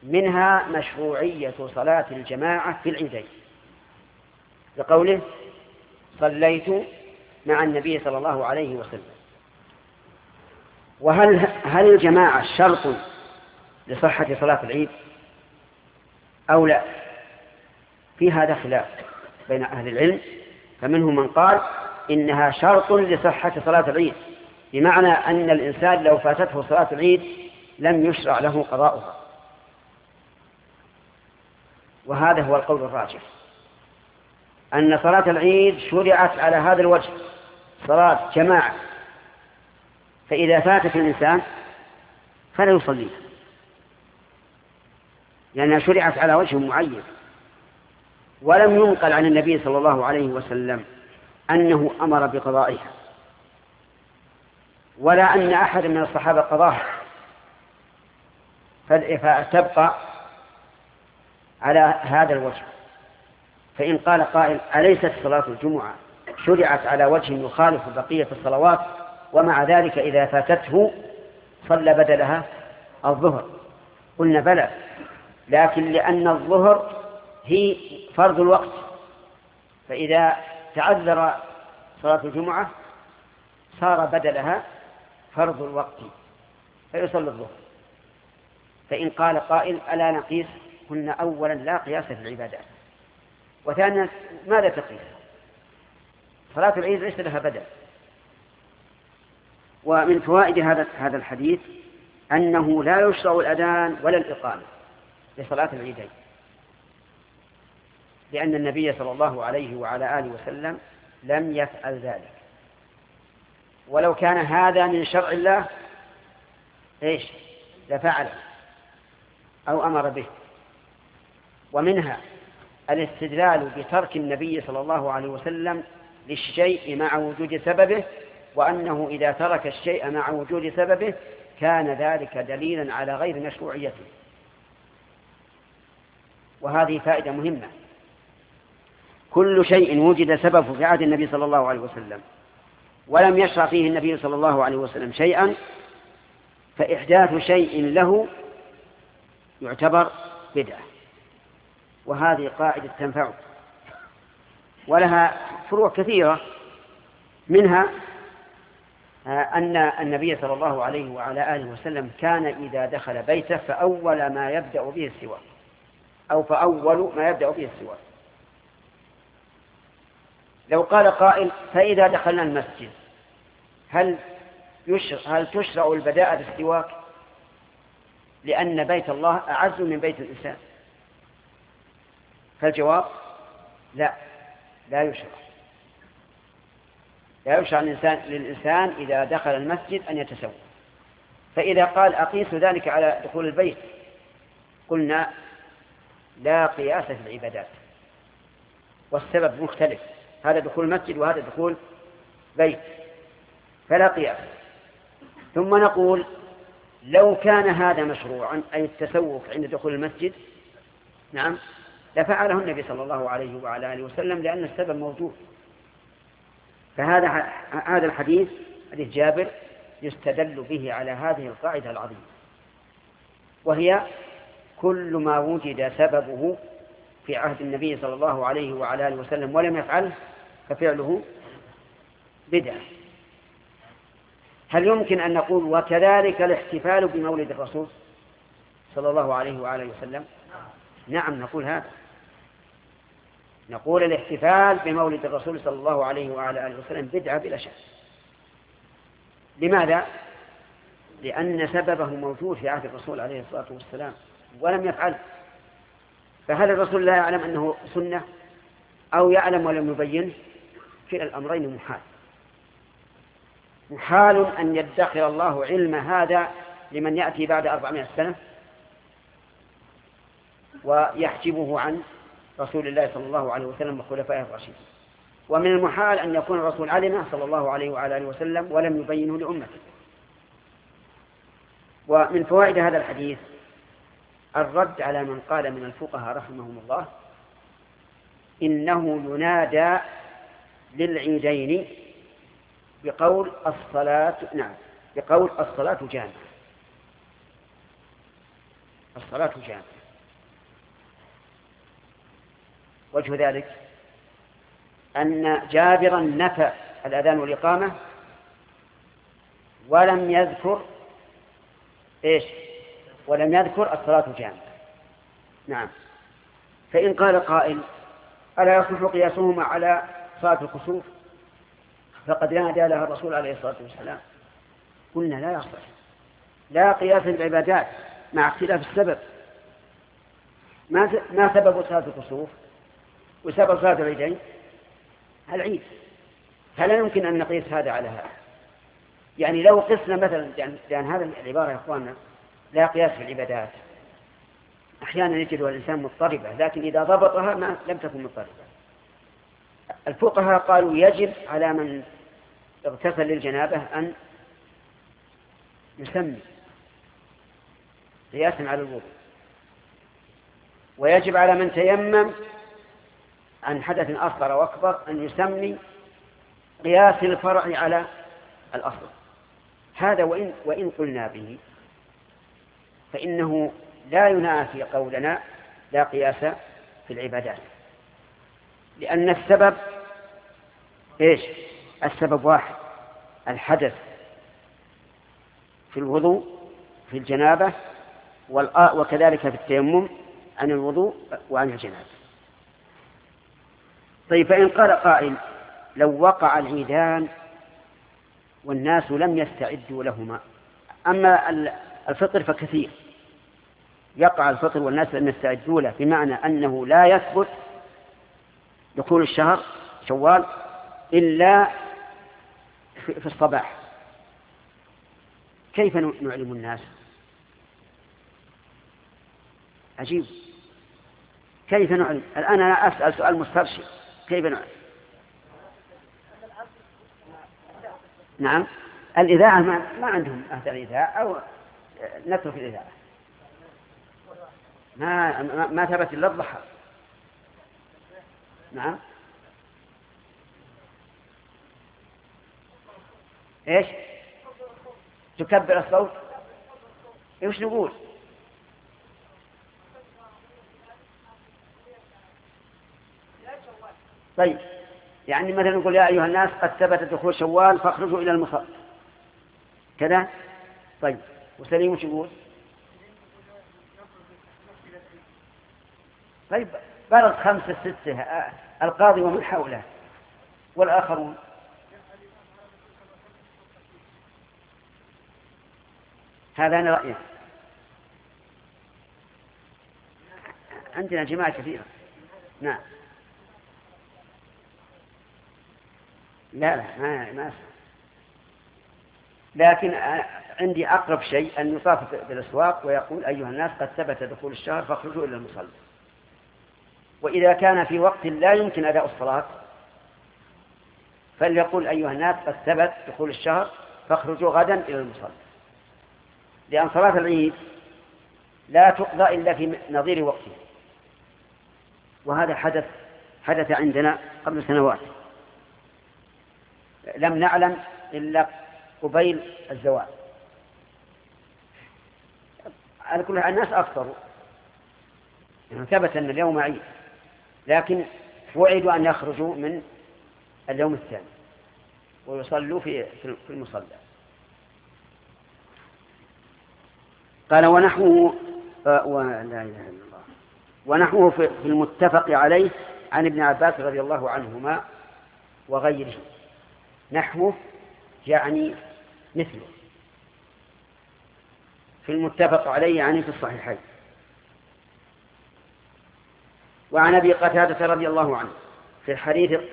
منها مشروعية صلاة الجماعة في العيدين، بقوله صليت مع النبي صلى الله عليه وسلم. هل الجماعة شرط لصحة صلاة العيد أو لا؟ في هذا خلاف بين أهل العلم، فمنهم من قال إنها شرط لصحة صلاة العيد، بمعنى أن الإنسان لو فاتته صلاة العيد لم يشرع له قضاؤها، وهذا هو القول الراجح، أن صلاة العيد شرعت على هذا الوجه، صلاة جماعة، فإذا فاتت الإنسان فلا يصلي، لأنها شرعت على وجه معين. ولم ينقل عن النبي صلى الله عليه وسلم أنه أمر بقضائها، ولا أن أحد من الصحابة قضاها، فتبقى على هذا الوجه. فإن قال قائل أليست صلاة الجمعة شرعت على وجه يخالف بقية الصلوات، ومع ذلك إذا فاتته صلى بدلها الظهر؟ قلنا بلى، لكن لأن الظهر هي فرض الوقت، فإذا تعذر صلاة الجمعة صار بدلها فرض الوقت فيصلي الظهر. فإن قال قائل ألا نقيس؟ قلنا أولا لا قياس في العبادات، وثانيا ماذا تقيس؟ صلاة العيد ليس لها بدل. ومن فوائد هذا الحديث أنه لا يشرع الأذان ولا الإقامة لصلاة العيدين، لأن النبي صلى الله عليه وعلى آله وسلم لم يفعل ذلك، ولو كان هذا من شرع الله لفعله أو أمر به. ومنها الاستدلال بترك النبي صلى الله عليه وسلم للشيء مع وجود سببه، وأنه إذا ترك الشيء مع وجود سببه كان ذلك دليلا على غير مشروعيته. وهذه فائدة مهمة، كل شيء وجد سببه في عهد النبي صلى الله عليه وسلم ولم يشرع فيه النبي صلى الله عليه وسلم شيئا، فإحداث شيء له يعتبر بدعة. وهذه قاعدة تنفع، ولها فروع كثيرة، منها أن النبي صلى الله عليه وعلى آله وسلم كان إذا دخل بيته فأول ما يبدأ به السواك، أو فأول ما يبدأ به السواك. لو قال قائل فإذا دخلنا المسجد هل تشرع البداءة بالسواك لأن بيت الله أعز من بيت الإنسان؟ فالجواب لا يشرع. لا يشرع للإنسان إذا دخل المسجد أن يتسوق. فإذا قال أقيس ذلك على دخول البيت قلنا لا قياس في العبادات، والسبب مختلف، هذا دخول المسجد وهذا دخول بيت، فلا قياس. ثم نقول لو كان هذا مشروعا أي التسوق عند دخول المسجد نعم لفعله النبي صلى الله عليه وعلى آله وسلم، لأن السبب موجود. فهذا الحديث جابر يستدل به على هذه القاعدة العظيمة، وهي كل ما وجد سببه في عهد النبي صلى الله عليه وعلى آله وسلم ولم يفعله ففعله بدعة. هل يمكن أن نقول وكذلك الاحتفال بمولد الرسول صلى الله عليه وعلى آله وسلم؟ نعم نقول هذا، نقول الاحتفال بمولد الرسول صلى الله عليه وعلى آله وسلم بدعة بلا شك. لماذا؟ لأن سببه موجود في عهد الرسول عليه الصلاة والسلام ولم يفعله. فهل الرسول لا يعلم أنه سنة أو يعلم ولم يبين؟ كلا الأمرين محال أن يدخر الله علم هذا لمن يأتي بعد 400 سنة ويحجبه عن رسول الله صلى الله عليه وسلم وخلفائه الراشدين. ومن المحال أن يكون الرسول علمه صلى الله عليه وعلى آله وسلم ولم يبينه لأمته. ومن فوائد هذا الحديث الرد على من قال من الفقهاء رحمهم الله إنه ينادى للعيدين بقول الصلاة جامعة. الصلاة جامعة. وجه ذلك أن جابرا نفى الأذان والإقامة ولم يذكر ولم يذكر الصلاة جامعة. نعم. فإن قال قائل ألا يصح قياسهما على صلاة الكسوف فقد نادى لها الرسول عليه الصلاة والسلام، قلنا لا يصح، لا قياس العبادات مع اختلاف السبب. ما سبب صلاة الكسوف وسبب صلاة العيدين؟ العيد، فلا يمكن أن نقيس هذا على هذا. يعني لو قسنا مثلا، لأن هذا العبارة يا أخواننا لا قياس في العبادات، أحيانا يجدها الإنسان مضطربة، لكن إذا ضبطها لم تكن مضطربة. الفقهاء قالوا يجب على من اغتسل للجنابة أن يسمي قياسا على الوضوء، ويجب على من تيمم عن حدث أصغر وأكبر أن يسمي قياس الفرع على الأصل. هذا وإن قلنا به فإنه لا ينافي قولنا لا قياس في العبادات، لأن السبب السبب واحد، الحدث في الوضوء في الجنابة وكذلك في التيمم عن الوضوء وعن الجنابة. طيب، فإن قال قائل لو وقع العيدان والناس لم يستعدوا لهما، أما الفطر فكثير، يقع الفطر والناس لم يستعدوا له، بمعنى أنه لا يثبت دخول الشهر شوال إلا في الصباح، كيف نعلم الناس؟ عجيب، كيف نعلم؟ الآن أنا أسأل سؤال مسترشد، كيف نعلم؟ نعم، الإذاعة ما عندهم أهل الإذاعة، أو نترك الإذاعة، ما ثبت إلا الضحى. نعم، تكبر الصوت؟ وش نقول؟ طيب، يعني مثلا نقول يا أيها الناس قد ثبت دخول شوال فاخرجوا إلى المصلى كذا. طيب، وسليم وش يقول؟ طيب، برد 5 6 القاضي ومن حوله والآخرون. هذا أنا رأيي، عندنا جماعة كثيرة. نعم، لا ما لكن عندي أقرب شيء أن يطاف بالأسواق ويقول أيها الناس قد ثبت دخول الشهر فاخرجوا إلى المصلى. وإذا كان في وقت لا يمكن أداء الصلاة فليقول أيها الناس قد ثبت دخول الشهر فاخرجوا غدا إلى المصلى، لأن صلاة العيد لا تقضى إلا في نظير وقته، وهذا حدث عندنا قبل سنوات، لم نعلم إلا قبيل الزوال. على كل حال الناس أكثروا، يعني ثبت أن اليوم عيد، لكن وعدوا أن يخرجوا من اليوم الثاني ويصلوا في المصلى. قال ونحوه لا إله إلا الله، ونحوه في المتفق عليه عن ابن عباس رضي الله عنهما وغيره. نحوه يعني مثله، في المتفق عليه يعني في الصحيحين. وعن أبي قتادة رضي الله عنه في الحديث